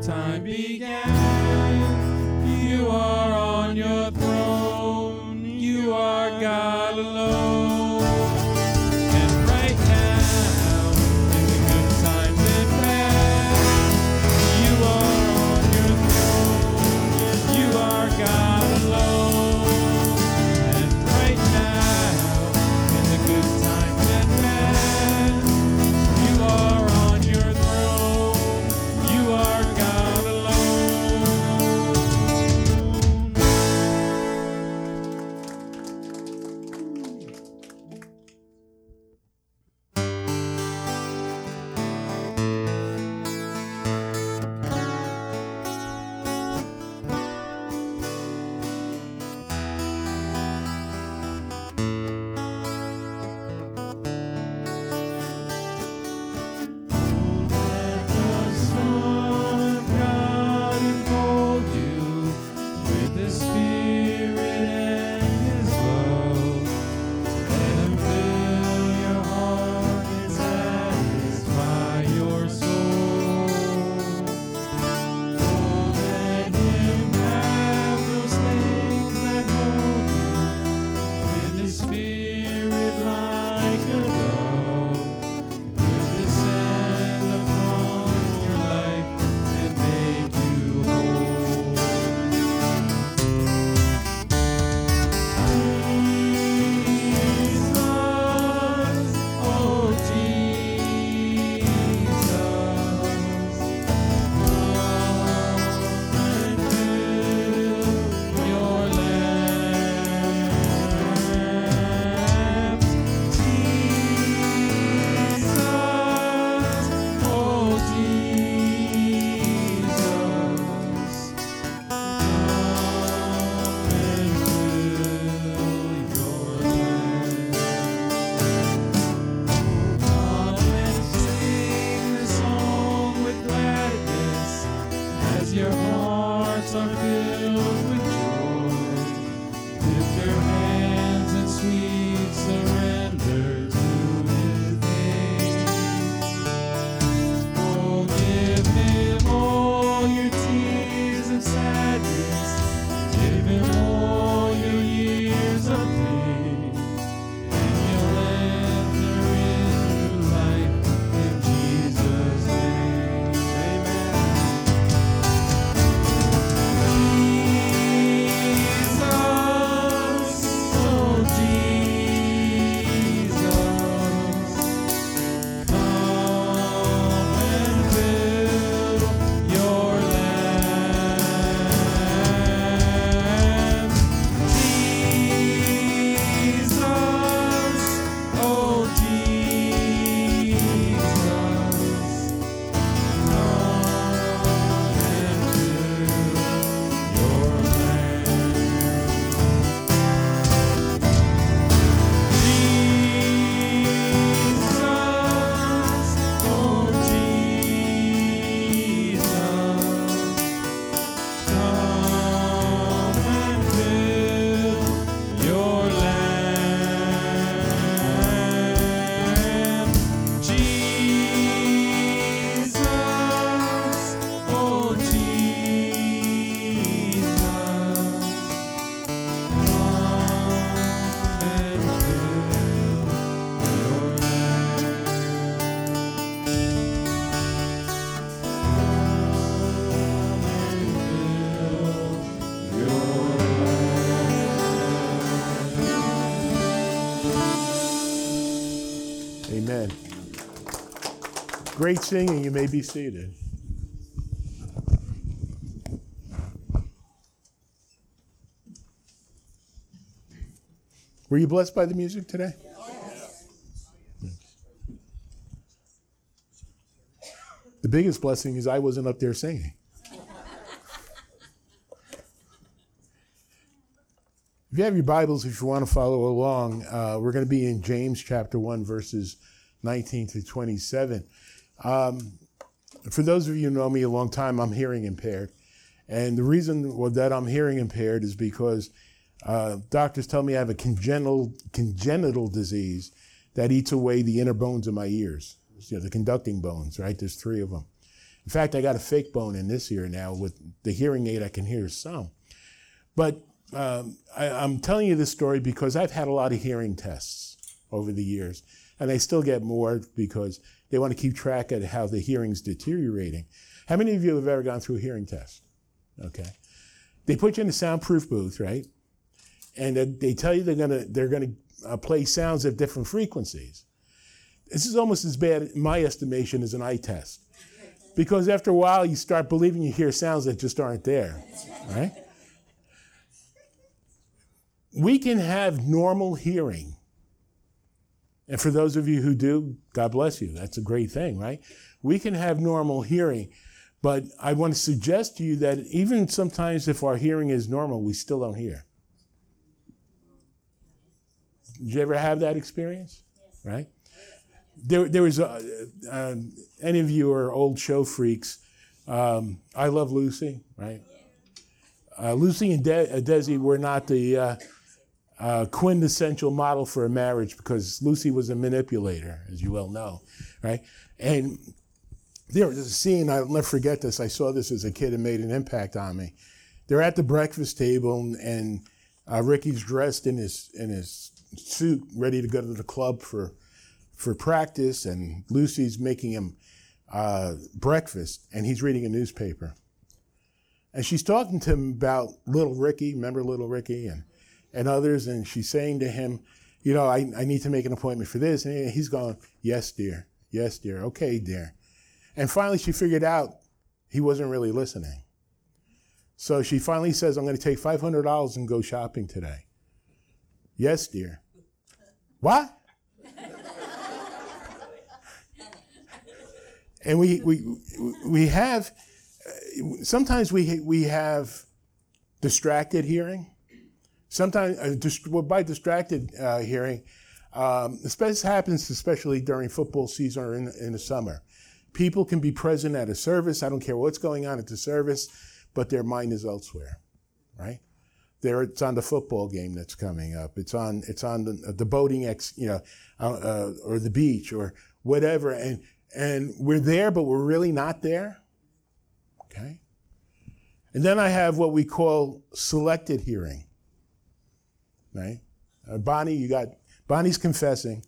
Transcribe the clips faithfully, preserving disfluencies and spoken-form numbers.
time began. You are on your throne. You are God alone. And right now, in the good times and bad, you are on your throne. You are God alone. And right now, in the good times and bad, you are on your throne. You are God alone. Let the Son of God enfold you with His Spirit and His love. Let Him fill your heart and satisfy your soul. Oh, let Him have those things that hold you with His Spirit like a dove. Will descend upon your life and make you whole. Jesus, oh Jesus, come and fill your lamps. Jesus, oh Jesus, come and fill your lamps. Come and sing the song with gladness as your hearts are filled with joy. Lift your hands in sweet surrender to His name. Oh, give Him all your tears and sadness. Give Him all your years of pain. And you'll enter into life in Jesus' name. Amen. Jesus, oh Jesus, come and fill your lamps. Jesus, oh Jesus, come and fill your lamps. Jesus, oh Jesus, come and fill your lamp. Jesus, oh Jesus, come and fill your Amen. Great singing. You may be seated. Were you blessed by the music today? The biggest blessing is I wasn't up there singing. If you have your Bibles, if you want to follow along, uh, we're going to be in James chapter one, verses nineteen to twenty-seven. Um, for those of you who know me a long time, I'm hearing impaired. And the reason well, that I'm hearing impaired is because uh, doctors tell me I have a congenital, congenital disease that eats away the inner bones of my ears. You know, the conducting bones, right? There's three of them. In fact, I got a fake bone in this ear now. With the hearing aid, I can hear some. But um, I, I'm telling you this story because I've had a lot of hearing tests over the years. And I still get more because they want to keep track of how the hearing's deteriorating. How many of you have ever gone through a hearing test? Okay. They put you in a soundproof booth, right? And they tell you they're gonna they're gonna uh, play sounds at different frequencies. This is almost as bad, in my estimation, as an eye test, because after a while you start believing you hear sounds that just aren't there, right? We can have normal hearing, and for those of you who do, God bless you. That's a great thing, right? We can have normal hearing, but I want to suggest to you that even sometimes if our hearing is normal, we still don't hear. Did you ever have that experience? Yes. Right? There, there was, a, uh, any of you are old show freaks. Um, I Love Lucy, right? Uh, Lucy and De- uh, Desi were not the uh, uh, quintessential model for a marriage because Lucy was a manipulator, as you well know, right? And there was a scene, I'll never forget this. I saw this as a kid and made an impact on me. They're at the breakfast table, and, and uh, Ricky's dressed in his in his suit, ready to go to the club for for practice, and Lucy's making him uh, breakfast, and he's reading a newspaper. And she's talking to him about little Ricky, remember little Ricky, and, and others, and she's saying to him, you know, I, I need to make an appointment for this. And he's going, yes, dear, yes, dear, okay, dear. And finally she figured out he wasn't really listening. So she finally says, I'm going to take five hundred dollars and go shopping today. Yes, dear. What? And we we we have sometimes we we have distracted hearing. Sometimes uh, dist- well, by distracted uh, hearing, um, this happens especially during football season or in, in the summer. People can be present at a service. I don't care what's going on at the service, but their mind is elsewhere, right? There, it's on the football game that's coming up. It's on, it's on the, the boating, ex, you know, uh, uh, or the beach or whatever. And, and we're there, but we're really not there. Okay. And then I have what we call selected hearing, right? Uh, Bonnie, you got, Bonnie's confessing.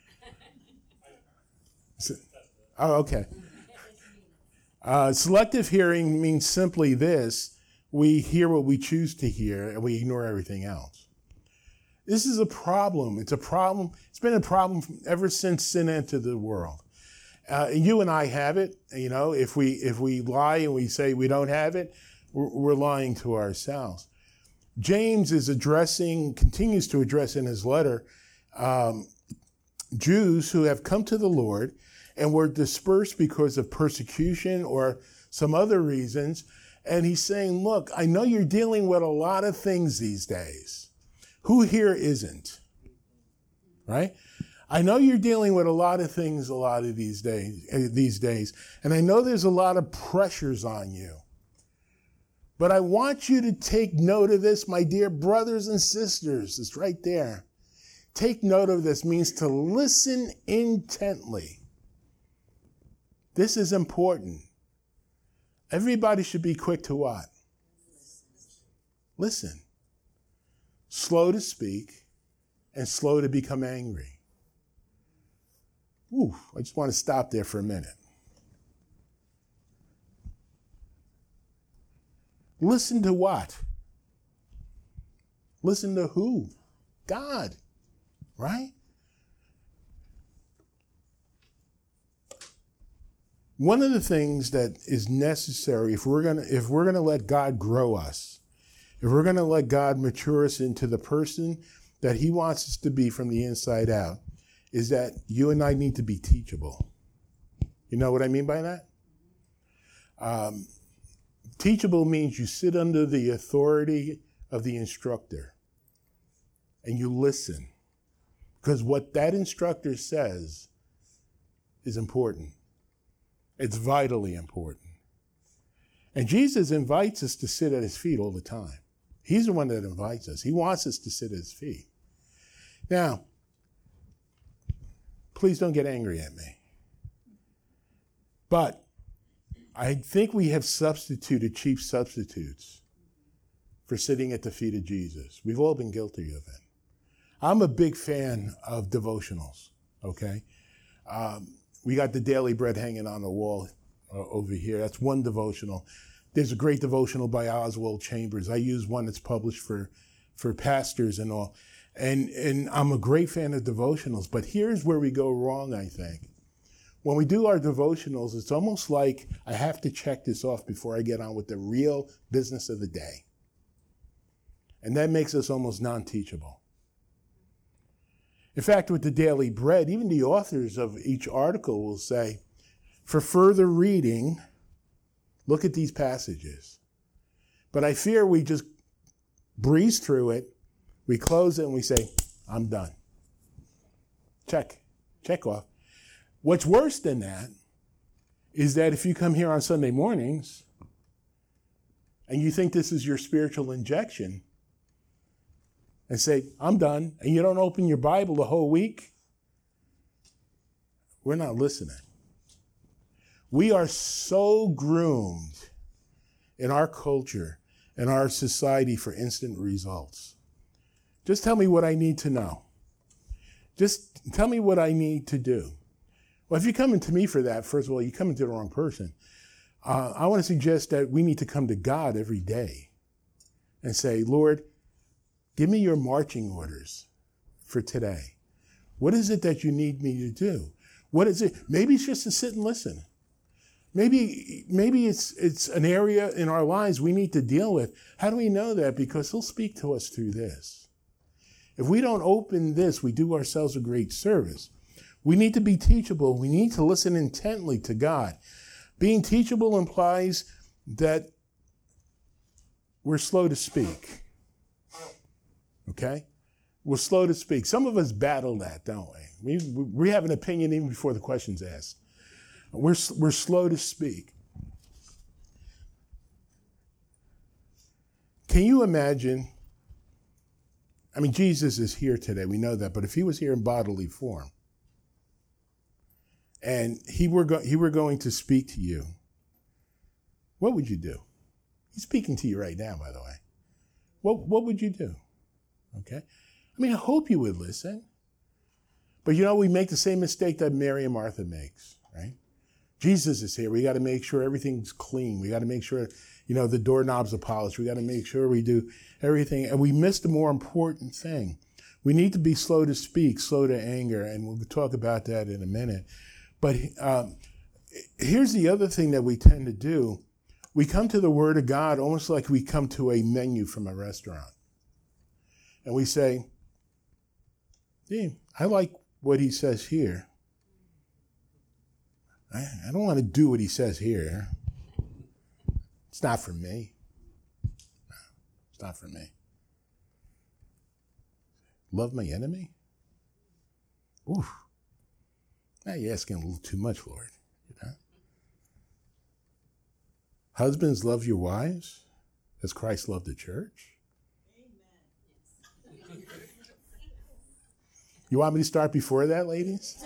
So, oh, okay. Uh, selective hearing means simply this. We hear what we choose to hear, and we ignore everything else. This is a problem. It's a problem. It's been a problem ever since sin entered the world. Uh, you and I have it. You know, if we if we lie and we say we don't have it, we're, we're lying to ourselves. James is addressing, continues to address in his letter, um, Jews who have come to the Lord and were dispersed because of persecution or some other reasons. And he's saying, look, I know you're dealing with a lot of things these days. Who here isn't? Right? I know you're dealing with a lot of things a lot of these days, these days. And I know there's a lot of pressures on you. But I want you to take note of this, my dear brothers and sisters. It's right there. Take note of this means to listen intently. This is important. Everybody should be quick to what? Listen. Slow to speak and slow to become angry. Ooh, I just want to stop there for a minute. Listen to what? Listen to who? God, right? One of the things that is necessary if we're gonna if we're gonna let God grow us, if we're gonna let God mature us into the person that He wants us to be from the inside out, is that you and I need to be teachable. You know what I mean by that? Um, teachable means you sit under the authority of the instructor and you listen, because what that instructor says is important. It's vitally important. And Jesus invites us to sit at His feet all the time. He's the one that invites us. He wants us to sit at His feet. Now, please don't get angry at me. But I think we have substituted cheap substitutes for sitting at the feet of Jesus. We've all been guilty of it. I'm a big fan of devotionals, okay? Um, we got the Daily Bread hanging on the wall uh, over here. That's one devotional. There's a great devotional by Oswald Chambers. I use one that's published for, for pastors and all. And, and I'm a great fan of devotionals, but here's where we go wrong, I think. When we do our devotionals, it's almost like I have to check this off before I get on with the real business of the day. And that makes us almost non-teachable. In fact, with the Daily Bread, even the authors of each article will say, for further reading, look at these passages. But I fear we just breeze through it, we close it, and we say, I'm done. Check. Check off. What's worse than that is that if you come here on Sunday mornings and you think this is your spiritual injection and say, I'm done, and you don't open your Bible the whole week, we're not listening. We are so groomed in our culture and our society for instant results. Just tell me what I need to know. Just tell me what I need to do. Well, if you're coming to me for that, first of all, you're coming to the wrong person. Uh, I want to suggest that we need to come to God every day and say, Lord, give me your marching orders for today. What is it that you need me to do? What is it? Maybe it's just to sit and listen. Maybe, maybe it's, it's an area in our lives we need to deal with. How do we know that? Because he'll speak to us through this. If we don't open this, we do ourselves a great service. We need to be teachable. We need to listen intently to God. Being teachable implies that we're slow to speak. Okay? We're slow to speak. Some of us battle that, don't we? We, we have an opinion even before the question's asked. We're, we're slow to speak. Can you imagine? I mean, Jesus is here today. We know that. But if he was here in bodily form, and he were, go- he were going to speak to you, what would you do? He's speaking to you right now, by the way. What, what would you do? Okay? I mean, I hope you would listen. But you know, we make the same mistake that Mary and Martha makes, right? Jesus is here. We got to make sure everything's clean. We got to make sure, you know, the doorknobs are polished. We got to make sure we do everything. And we miss the more important thing. We need to be slow to speak, slow to anger. And we'll talk about that in a minute. But um, here's the other thing that we tend to do. We come to the Word of God almost like we come to a menu from a restaurant. And we say, yeah, I like what he says here. I, I don't want to do what he says here. It's not for me. No, it's not for me. Love my enemy? Oof. Now you're asking a little too much, Lord. You know? Husbands, love your wives as Christ loved the church. Amen. You want me to start before that, ladies?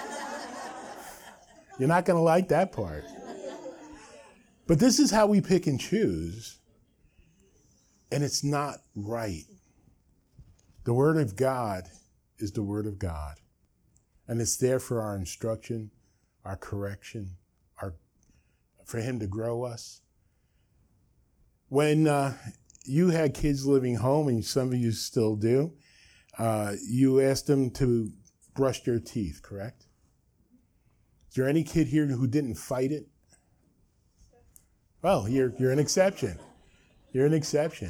You're not going to like that part. But this is how we pick and choose, and it's not right. The Word of God is the Word of God. And it's there for our instruction, our correction, our, for him to grow us. When uh, you had kids living home, and some of you still do, uh, you asked them to brush their teeth, correct? Is there any kid here who didn't fight it? Well, you're, you're an exception. You're an exception.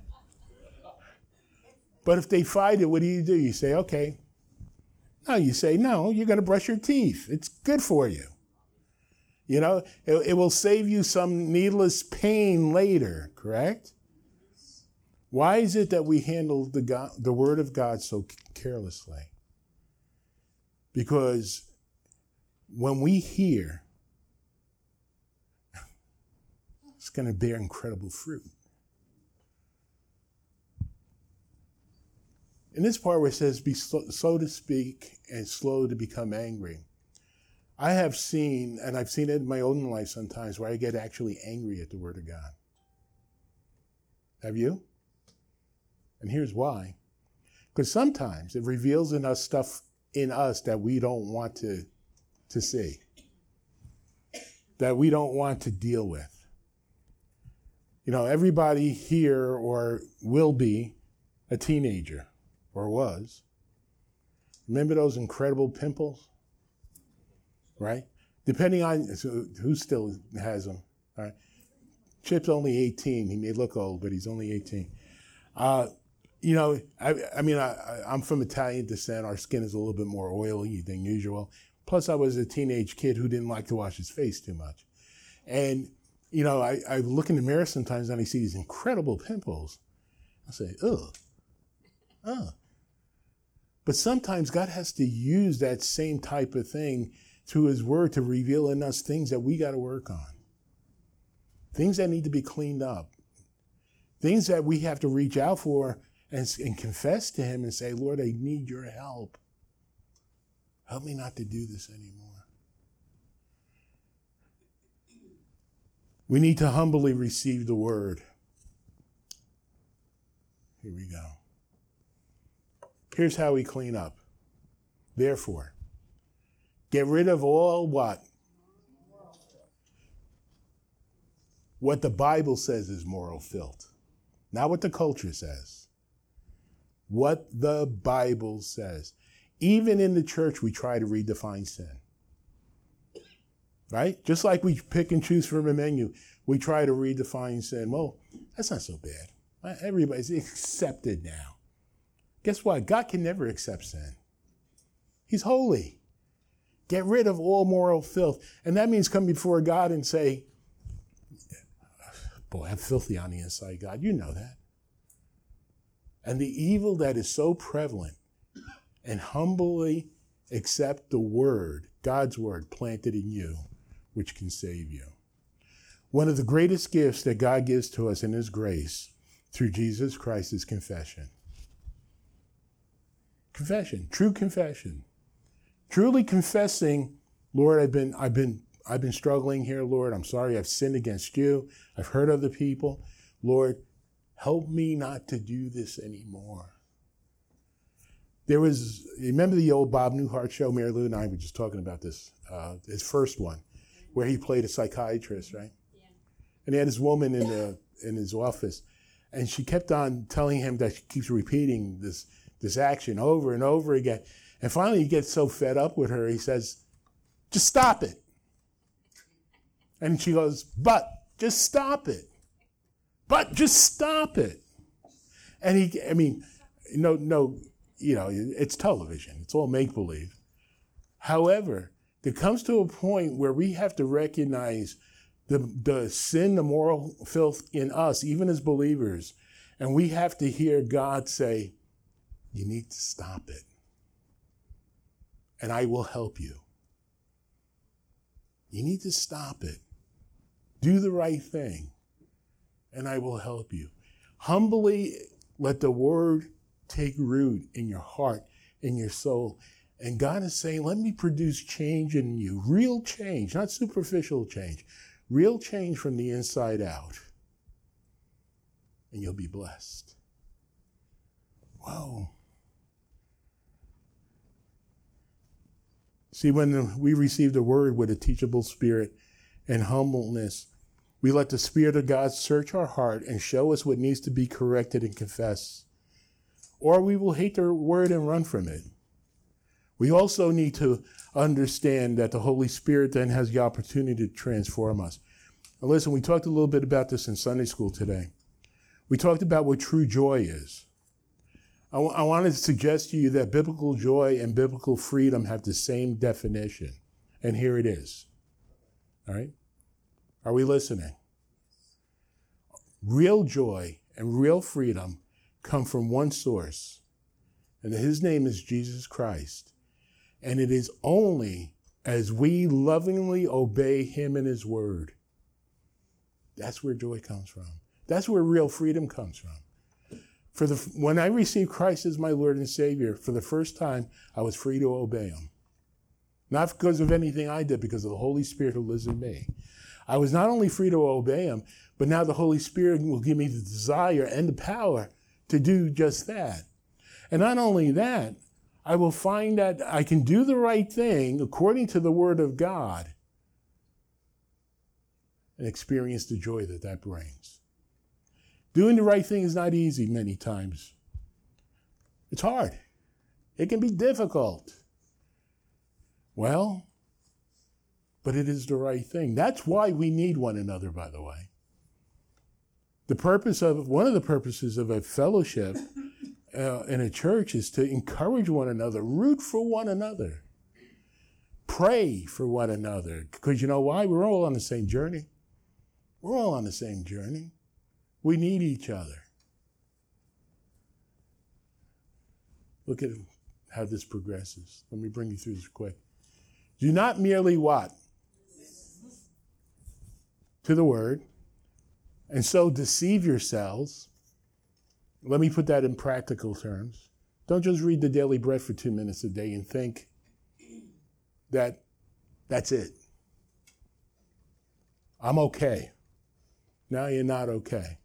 But if they fight it, what do you do? You say, okay. No, you say, no, you're going to brush your teeth. It's good for you. You know, it, it will save you some needless pain later, correct? Why is it that we handle the God, the Word of God so carelessly? Because when we hear, it's going to bear incredible fruit. In this part where it says, be slow, slow to speak and slow to become angry, I have seen, and I've seen it in my own life sometimes, where I get actually angry at the Word of God. Have you? And here's why. Because sometimes it reveals in us stuff in us that we don't want to, to see, that we don't want to deal with. You know, everybody here or will be a teenager, or was. Remember those incredible pimples? Right? Depending on so who still has them. All right. Chip's only eighteen. He may look old, but he's only eighteen. Uh, you know, I, I mean, I, I'm from Italian descent. Our skin is a little bit more oily than usual. Plus, I was a teenage kid who didn't like to wash his face too much. And, you know, I, I look in the mirror sometimes and I see these incredible pimples. I say, ugh, ugh. But sometimes God has to use that same type of thing through his word to reveal in us things that we got to work on. Things that need to be cleaned up. Things that we have to reach out for and, and confess to him and say, Lord, I need your help. Help me not to do this anymore. We need to humbly receive the word. Here we go. Here's how we clean up. Therefore, get rid of all what? What the Bible says is moral filth. Not what the culture says. What the Bible says. Even in the church, we try to redefine sin. Right? Just like we pick and choose from a menu, we try to redefine sin. Well, that's not so bad. Everybody's accepted now. Guess what? God can never accept sin. He's holy. Get rid of all moral filth. And that means come before God and say, boy, I'm filthy on the inside, God. You know that. And the evil that is so prevalent, and humbly accept the word, God's word planted in you, which can save you. One of the greatest gifts that God gives to us in his grace through Jesus Christ is confession. Confession, true confession. Truly confessing, Lord, I've been, I've been, I've been struggling here, Lord. I'm sorry I've sinned against you. I've hurt other people. Lord, help me not to do this anymore. There was, remember the old Bob Newhart show? Mary Lou and I were just talking about this, uh, his first one, where he played a psychiatrist, right? Yeah. And he had this woman in the in his office, and she kept on telling him that she keeps repeating this this action over and over again. And finally he gets so fed up with her, he says, just stop it. And she goes, but just stop it. But just stop it. And he, I mean, no, no, you know, it's television. It's all make-believe. However, there comes to a point where we have to recognize the, the sin, the moral filth in us, even as believers, and we have to hear God say, you need to stop it. And I will help you. You need to stop it. Do the right thing, and I will help you. Humbly let the word take root in your heart, in your soul. And God is saying, let me produce change in you. Real change, not superficial change. Real change from the inside out. And you'll be blessed. Whoa. See, when we receive the word with a teachable spirit and humbleness, we let the Spirit of God search our heart and show us what needs to be corrected and confessed. Or we will hate the word and run from it. We also need to understand that the Holy Spirit then has the opportunity to transform us. Now listen, we talked a little bit about this in Sunday school today. We talked about what true joy is. I, w- I want to suggest to you that biblical joy and biblical freedom have the same definition. And here it is. All right? Are we listening? Real joy and real freedom come from one source, and his name is Jesus Christ. And it is only as we lovingly obey him and his word. That's where joy comes from. That's where real freedom comes from. For the when I received Christ as my Lord and Savior, for the first time, I was free to obey him. Not because of anything I did, because of the Holy Spirit who lives in me. I was not only free to obey him, but now the Holy Spirit will give me the desire and the power to do just that. And not only that, I will find that I can do the right thing according to the Word of God and experience the joy that that brings. Doing the right thing is not easy many times. It's hard. It can be difficult. Well, but it is the right thing. That's why we need one another, by the way. The purpose of, one of the purposes of a fellowship uh, in a church is to encourage one another, root for one another, pray for one another. Because you know why? We're all on the same journey. We're all on the same journey. We need each other. Look at how this progresses. Let me bring you through this quick. Do not merely what? To the word, and so deceive yourselves. Let me put that in practical terms. Don't just read the Daily Bread for two minutes a day and think that that's it. I'm okay. Now you're not okay.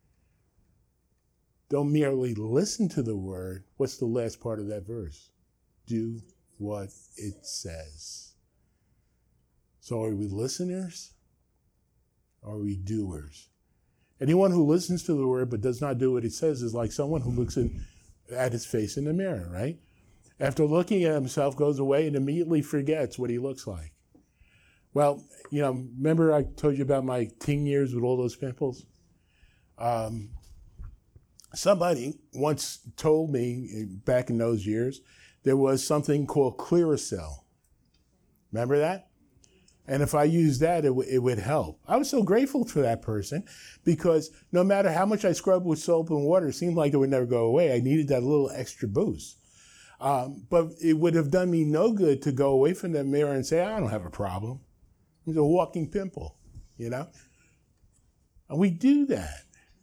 Don't merely listen to the word. What's the last part of that verse? Do what it says. So are we listeners? Or are we doers? Anyone who listens to the word but does not do what it says is like someone who looks in, at his face in the mirror, right? After looking at himself, goes away and immediately forgets what he looks like. Well, you know, remember I told you about my teen years with all those pimples? Um, somebody once told me back in those years, there was something called Clearasil. Remember that? And if I used that, it, w- it would help. I was so grateful for that person because no matter how much I scrubbed with soap and water, it seemed like it would never go away. I needed that little extra boost. Um, but it would have done me no good to go away from that mirror and say, I don't have a problem. It's a walking pimple, you know? And we do that.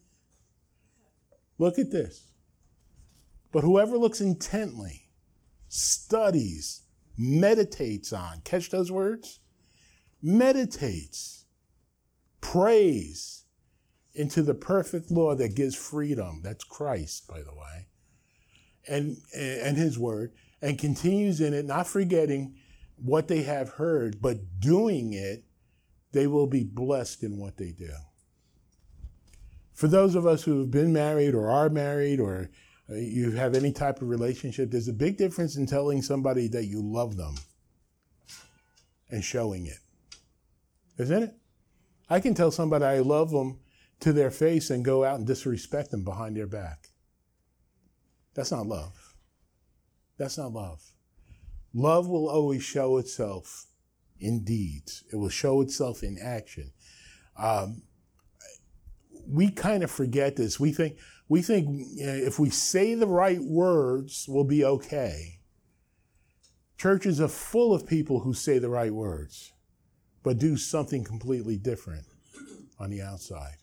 Look at this. But whoever looks intently, studies, meditates on, catch those words? Meditates, prays into the perfect law that gives freedom. That's Christ, by the way. And, and his word, and continues in it, not forgetting what they have heard, but doing it, they will be blessed in what they do. For those of us who have been married or are married or you have any type of relationship, there's a big difference in telling somebody that you love them and showing it. Isn't it? I can tell somebody I love them to their face and go out and disrespect them behind their back. That's not love. That's not love. Love will always show itself in deeds. It will show itself in action. Um, we kind of forget this. We think we think if we say the right words, we'll be okay. Churches are full of people who say the right words, but do something completely different on the outside.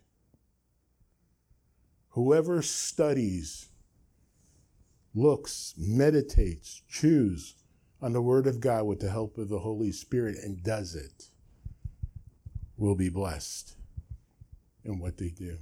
Whoever studies, looks, meditates, chews on the Word of God with the help of the Holy Spirit and does it will be blessed in what they do.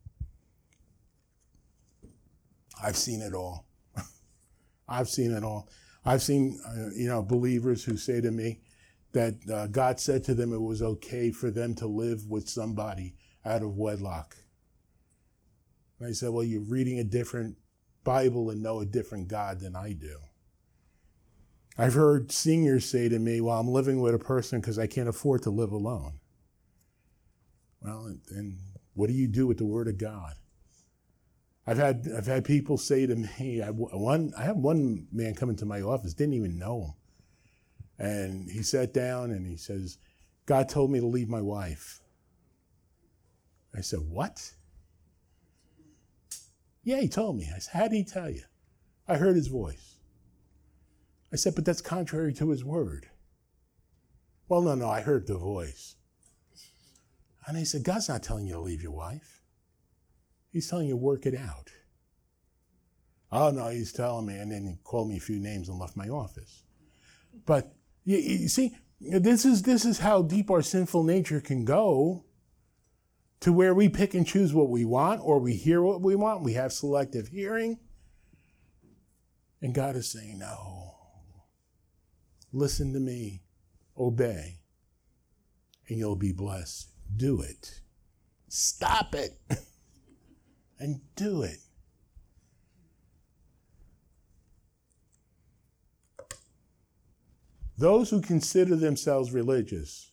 I've seen it all. I've seen it all. I've seen, uh, you know, believers who say to me that uh, God said to them it was okay for them to live with somebody out of wedlock. And I said, well, you're reading a different Bible and know a different God than I do. I've heard seniors say to me, well, I'm living with a person because I can't afford to live alone. Well, then what do you do with the Word of God? I've had I've had people say to me, I, one, I have one man come into my office, didn't even know him. And he sat down and he says, God told me to leave my wife. I said, what? Yeah, he told me. I said, how did he tell you? I heard his voice. I said, but that's contrary to his word. Well, no, no, I heard the voice. And I said, God's not telling you to leave your wife. He's telling you to work it out. Oh, no, he's telling me. And then he called me a few names and left my office. But, You, you see, this is this is how deep our sinful nature can go, to where we pick and choose what we want, or we hear what we want. We have selective hearing. And God is saying, no, listen to me, obey, and you'll be blessed. Do it. Stop it and do it. Those who consider themselves religious.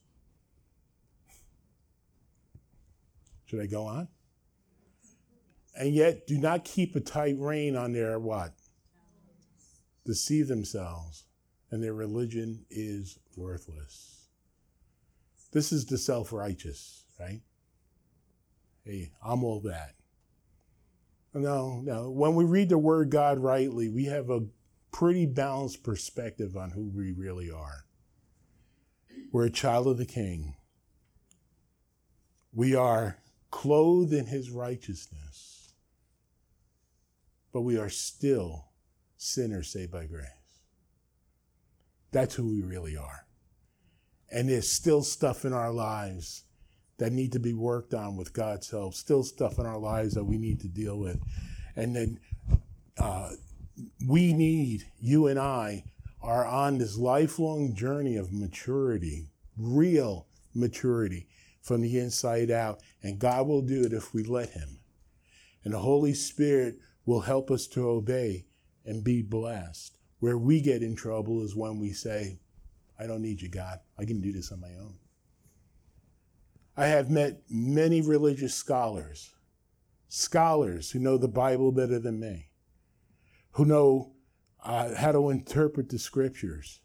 Should I go on? And yet do not keep a tight rein on their what? Deceive themselves, and their religion is worthless. This is the self-righteous, right? Hey, I'm all that. No, no. When we read the word God rightly, we have a pretty balanced perspective on who we really are. We're a child of the King. We are clothed in his righteousness, but we are still sinners saved by grace. That's who we really are. And there's still stuff in our lives that need to be worked on with God's help, still stuff in our lives that we need to deal with. And then uh, we need, you and I, are on this lifelong journey of maturity, real maturity from the inside out. And God will do it if we let him. And the Holy Spirit will help us to obey and be blessed. Where we get in trouble is when we say, I don't need you, God. I can do this on my own. I have met many religious scholars, scholars who know the Bible better than me, who know uh, how to interpret the scriptures,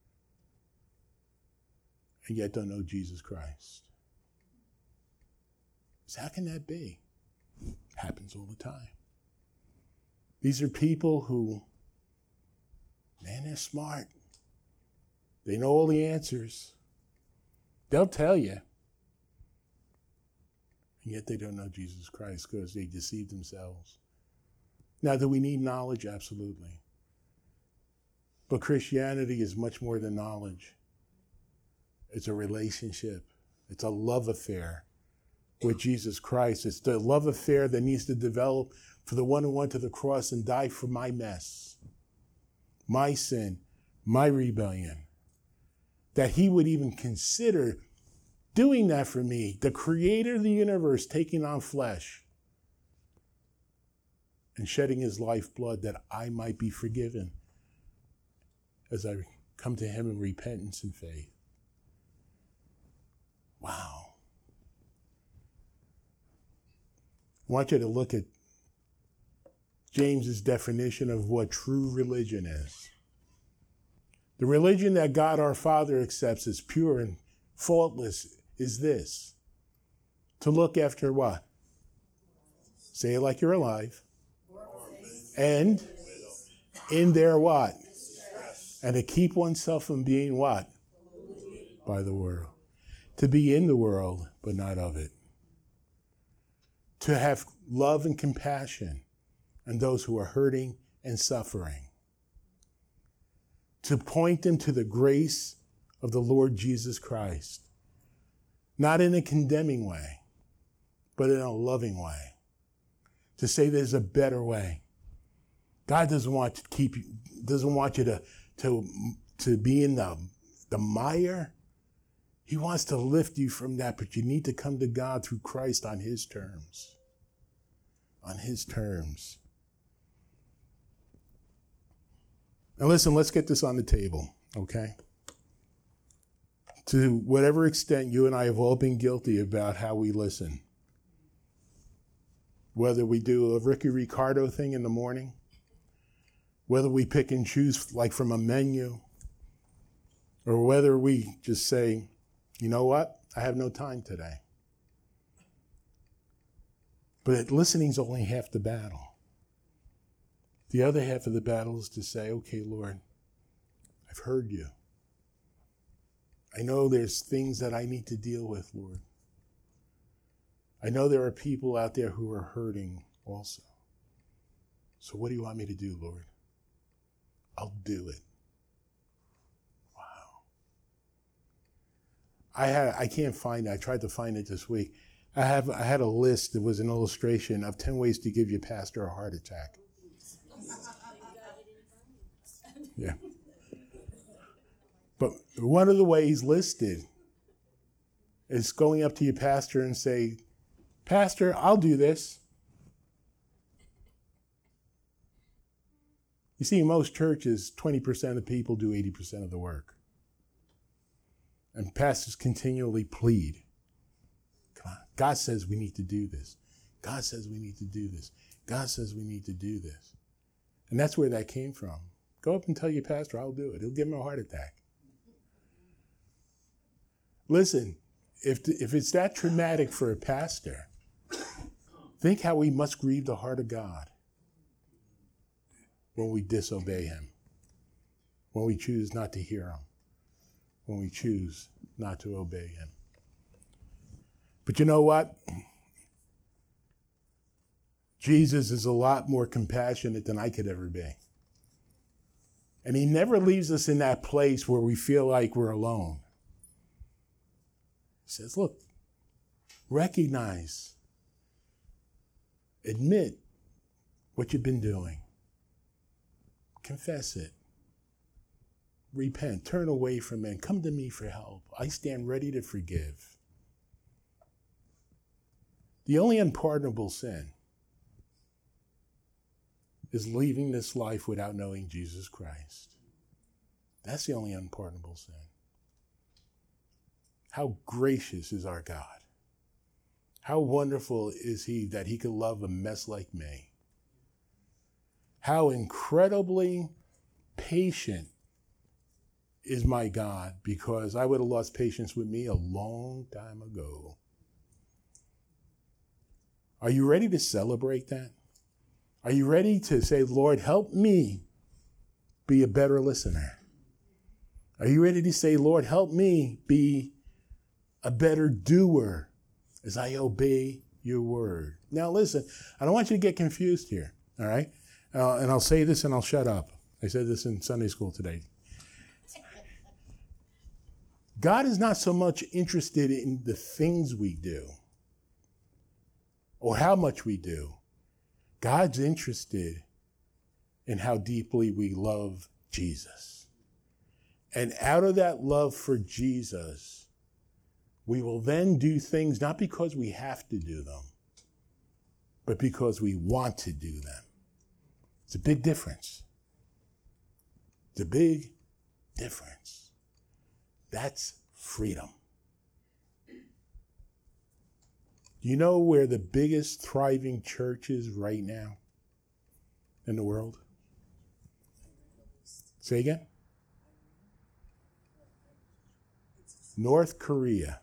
and yet don't know Jesus Christ. So how can that be? It happens all the time. These are people who, man, they're smart. They know all the answers. They'll tell you. And yet they don't know Jesus Christ because they deceive themselves. Now, do we need knowledge? Absolutely. But Christianity is much more than knowledge. It's a relationship. It's a love affair with Jesus Christ. It's the love affair that needs to develop for the one who went to the cross and died for my mess, my sin, my rebellion. That he would even consider doing that for me, the creator of the universe taking on flesh and shedding his lifeblood that I might be forgiven as I come to him in repentance and faith. Wow. I want you to look at James's definition of what true religion is. The religion that God our Father accepts as pure and faultless is this: to look after what? Say it like you're alive. And in their what? And to keep oneself from being what? By the world. To be in the world, but not of it. To have love and compassion on those who are hurting and suffering. To point them to the grace of the Lord Jesus Christ. Not in a condemning way, but in a loving way. To say there's a better way. God doesn't want to keep you, doesn't want you to, to, to be in the, the mire. He wants to lift you from that, but you need to come to God through Christ on his terms. On his terms. Now listen, let's get this on the table, okay? To whatever extent you and I have all been guilty about how we listen. Whether we do a Ricky Ricardo thing in the morning, whether we pick and choose like from a menu, or whether we just say, you know what, I have no time today. But listening's only half the battle. The other half of the battle is to say, okay, Lord, I've heard you. I know there's things that I need to deal with, Lord. I know there are people out there who are hurting also. So what do you want me to do, Lord? I'll do it. Wow. I had I can't find it. I tried to find it this week. I have I had a list that was an illustration of ten ways to give your pastor a heart attack. Yeah. But one of the ways listed is going up to your pastor and say, Pastor, I'll do this. You see, in most churches, twenty percent of people do eighty percent of the work. And pastors continually plead. Come on, God says we need to do this. God says we need to do this. God says we need to do this. And that's where that came from. Go up and tell your pastor, I'll do it. He'll give him a heart attack. Listen, if, the, if it's that traumatic for a pastor, think how we must grieve the heart of God when we disobey him, when we choose not to hear him, when we choose not to obey him. But you know what? Jesus is a lot more compassionate than I could ever be. And he never leaves us in that place where we feel like we're alone. He says, look, recognize, admit what you've been doing. Confess it. Repent. Turn away from it. Come to me for help. I stand ready to forgive. The only unpardonable sin is leaving this life without knowing Jesus Christ. That's the only unpardonable sin. How gracious is our God. How wonderful is he that he could love a mess like me. How incredibly patient is my God, because I would have lost patience with me a long time ago. Are you ready to celebrate that? Are you ready to say, Lord, help me be a better listener? Are you ready to say, Lord, help me be a better doer as I obey your word? Now listen, I don't want you to get confused here, all right? Uh, and I'll say this and I'll shut up. I said this in Sunday school today. God is not so much interested in the things we do or how much we do. God's interested in how deeply we love Jesus. And out of that love for Jesus, we will then do things not because we have to do them, but because we want to do them. It's a big difference. It's a big difference. That's freedom. Do you know where the biggest thriving church is right now in the world? Say again? North Korea.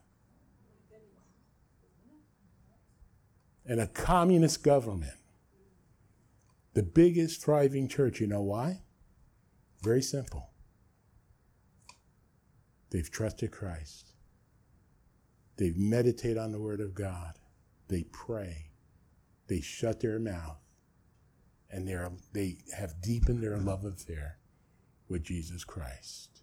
And a communist government. The biggest thriving church. You know why? Very simple. They've trusted Christ. They meditate on the Word of God. They pray. They shut their mouth. And they are, they have deepened their love affair with Jesus Christ.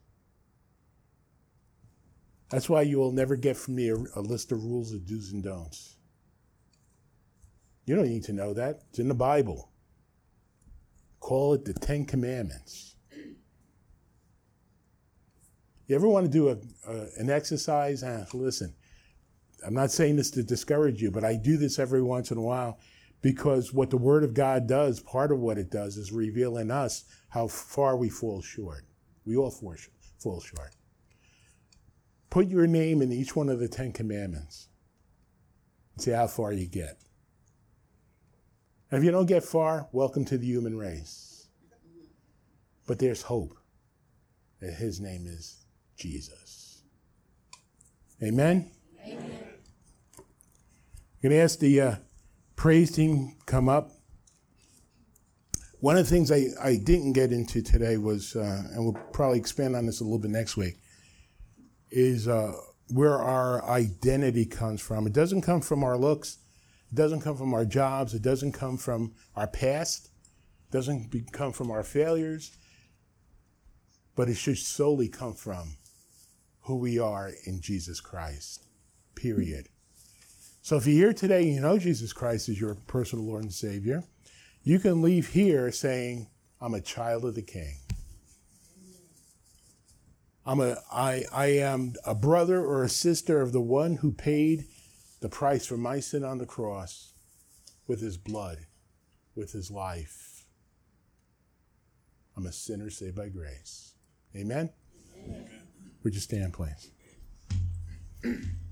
That's why you will never get from me a, a list of rules of do's and don'ts. You don't need to know that. It's in the Bible. Call it the Ten Commandments. You ever want to do a, a, an exercise? Ah, listen, I'm not saying this to discourage you, but I do this every once in a while because what the Word of God does, part of what it does is reveal in us how far we fall short. We all fall, fall short. Put your name in each one of the Ten Commandments and see how far you get. And if you don't get far, welcome to the human race. But there's hope. And his name is Jesus. Amen? Amen. I'm going to ask the uh, praise team come up. One of the things I, I didn't get into today was, uh, and we'll probably expand on this a little bit next week, is uh, where our identity comes from. It doesn't come from our looks. It doesn't come from our jobs. It doesn't come from our past. It doesn't be, come from our failures. But it should solely come from who we are in Jesus Christ, period. So if you're here today and you know Jesus Christ is your personal Lord and Savior, you can leave here saying, I'm a child of the King. I'm a, I, I am a brother or a sister of the one who paid the price for my sin on the cross with his blood, with his life. I'm a sinner saved by grace. Amen? Amen. Would you stand, please?